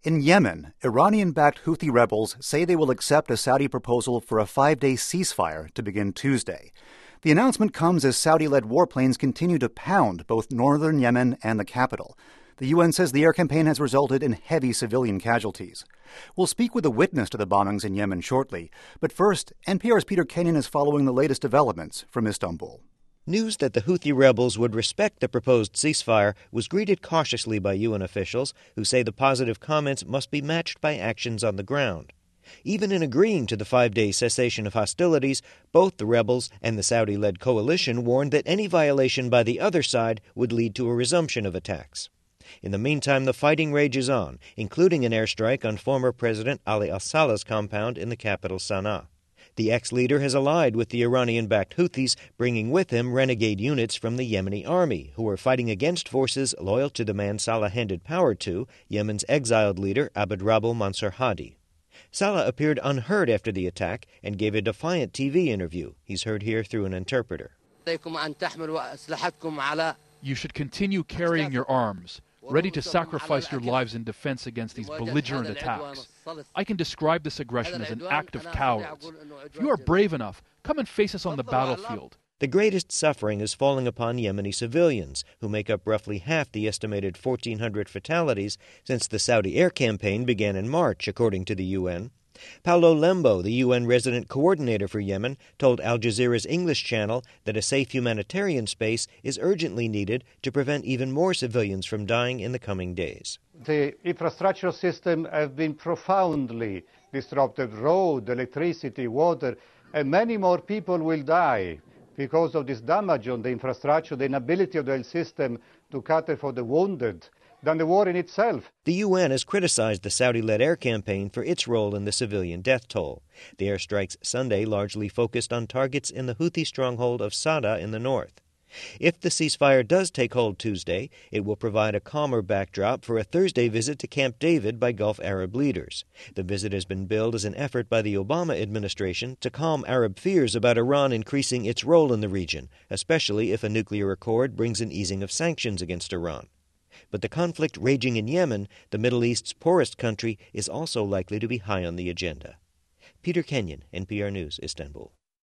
In Yemen, Iranian-backed Houthi rebels say they will accept a Saudi proposal for a 5-day ceasefire to begin Tuesday. The announcement comes as Saudi-led warplanes continue to pound both northern Yemen and the capital. The UN says the air campaign has resulted in heavy civilian casualties. We'll speak with a witness to the bombings in Yemen shortly. But first, NPR's Peter Kenyon is following the latest developments from Istanbul. News that the Houthi rebels would respect the proposed ceasefire was greeted cautiously by UN officials, who say the positive comments must be matched by actions on the ground. Even in agreeing to the 5-day cessation of hostilities, both the rebels and the Saudi-led coalition warned that any violation by the other side would lead to a resumption of attacks. In the meantime, the fighting rages on, including an airstrike on former President Ali al-Saleh's compound in the capital Sana'a. The ex-leader has allied with the Iranian-backed Houthis, bringing with him renegade units from the Yemeni army, who are fighting against forces loyal to the man Saleh handed power to, Yemen's exiled leader Abdrabbuh Mansur Hadi. Saleh appeared unhurt after the attack and gave a defiant TV interview. He's heard here through an interpreter. You should continue carrying your arms, ready to sacrifice your lives in defense against these belligerent attacks. I can describe this aggression as an act of cowards. If you are brave enough, come and face us on the battlefield. The greatest suffering is falling upon Yemeni civilians, who make up roughly half the estimated 1,400 fatalities since the Saudi air campaign began in March, according to the UN. Paolo Lembo, the UN resident coordinator for Yemen, told Al Jazeera's English channel that a safe humanitarian space is urgently needed to prevent even more civilians from dying in the coming days. The infrastructure system has been profoundly disrupted. Road, electricity, water, and many more people will die because of this damage on the infrastructure, the inability of the health system to cater for the wounded, than the war in itself. The UN has criticized the Saudi-led air campaign for its role in the civilian death toll. The airstrikes Sunday largely focused on targets in the Houthi stronghold of Sada in the north. If the ceasefire does take hold Tuesday, it will provide a calmer backdrop for a Thursday visit to Camp David by Gulf Arab leaders. The visit has been billed as an effort by the Obama administration to calm Arab fears about Iran increasing its role in the region, especially if a nuclear accord brings an easing of sanctions against Iran. But the conflict raging in Yemen, the Middle East's poorest country, is also likely to be high on the agenda. Peter Kenyon, NPR News, Istanbul.